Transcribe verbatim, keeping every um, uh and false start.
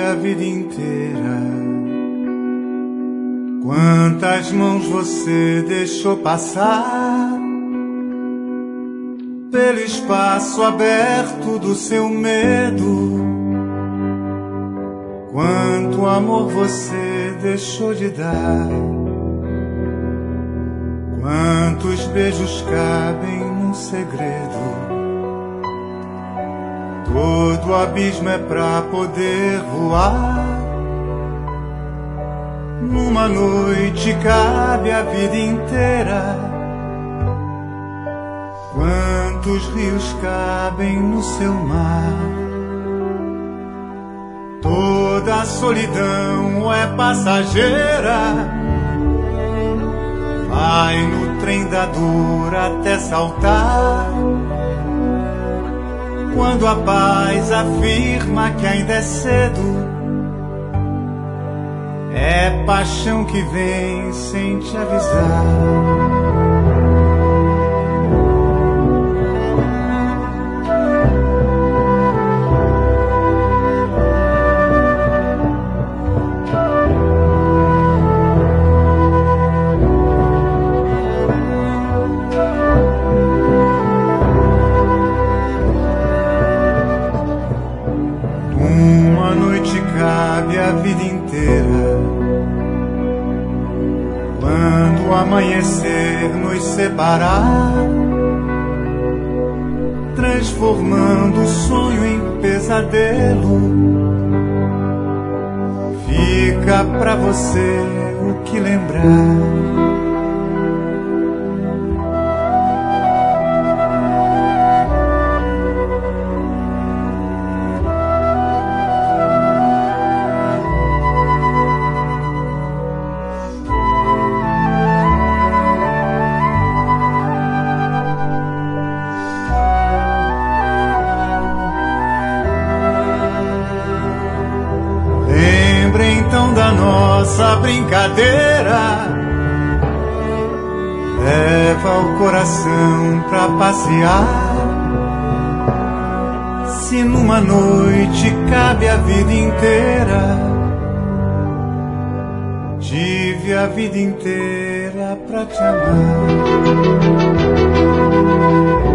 a vida inteira. Quantas mãos você deixou passar pelo espaço aberto do seu medo? Quanto amor você deixou de dar? Quantos beijos cabem num segredo? Todo abismo é pra poder voar. Numa noite cabe a vida inteira. Quantos rios cabem no seu mar? Toda a solidão é passageira. Vai no trem da dor até saltar. Quando a paz afirma que ainda é cedo, é paixão que vem sem te avisar. Uma noite cabe a vida inteira. Quando o amanhecer nos separar, transformando o sonho em pesadelo, fica pra você o que lembrar. Então da nossa brincadeira, leva o coração pra passear. Se numa noite cabe a vida inteira, tive a vida inteira pra te amar.